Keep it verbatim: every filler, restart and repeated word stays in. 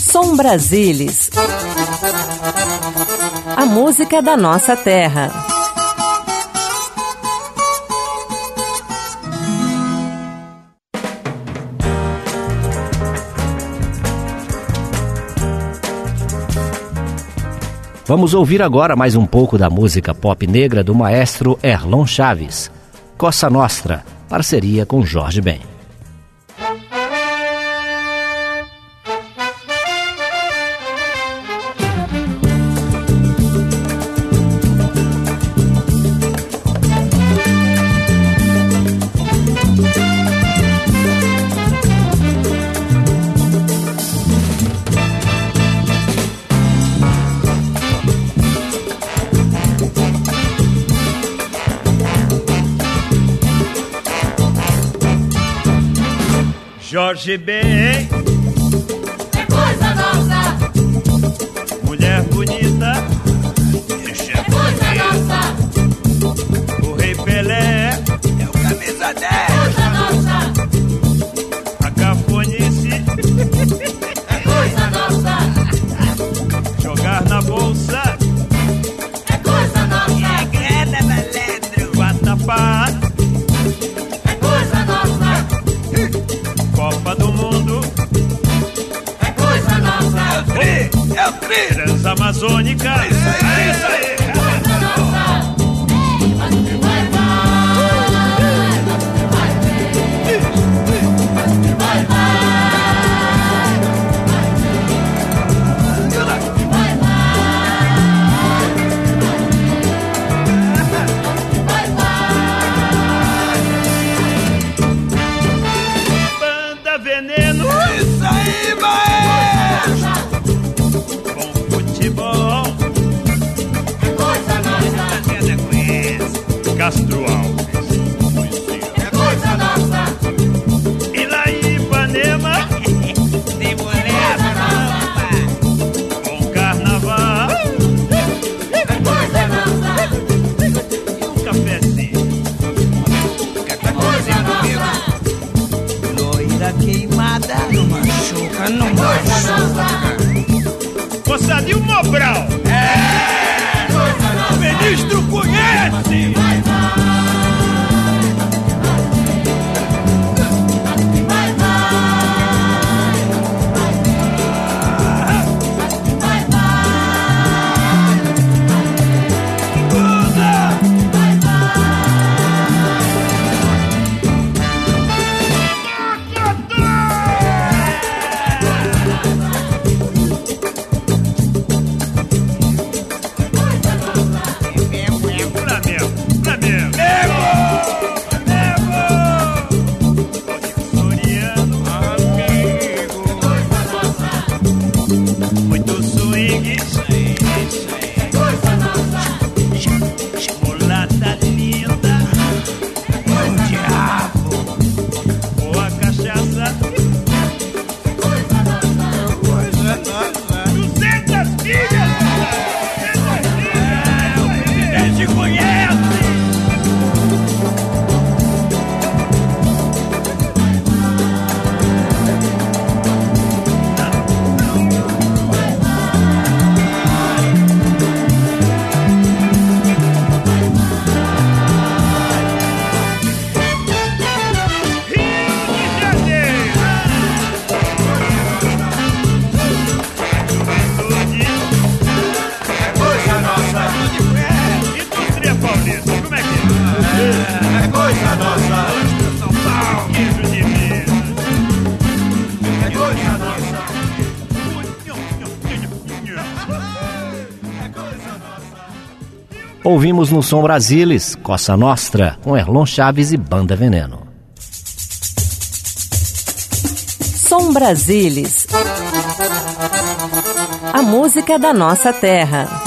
Som Brasilis. A música da nossa terra. Vamos ouvir agora mais um pouco da música pop negra do maestro Erlon Chaves, Cosa Nostra, parceria com Jorge Ben. Jorge Ben é coisa nossa, mulher bonita, é coisa nossa, o Rei Pelé é o camisa dez, é coisa nossa, a cafonice é coisa nossa, jogar na bolsa é coisa nossa, é grana malandro, vatapá é coisa nossa, Copa do Mundo é coisa nossa, é o tri, é o tri, Transamazônica, é isso aí, é isso aí, é coisa nossa. Vai, vai, vai, vai, Veneno, isso aí, maestro. Bom futebol é coisa nossa. Você conhece Castro Alves, é coisa nossa. E lá em Ipanema tem mulher nova. Bom carnaval é coisa nossa. E um cafezinho é coisa nossa. Queimada, não machuca, não machuca. Moçada, e o Mobral? É! O ministro conhece! Vai, vai. Ouvimos no Som Brasilis, Cosa Nostra, com Erlon Chaves e Banda Veneno. Som Brasilis. A música da nossa terra.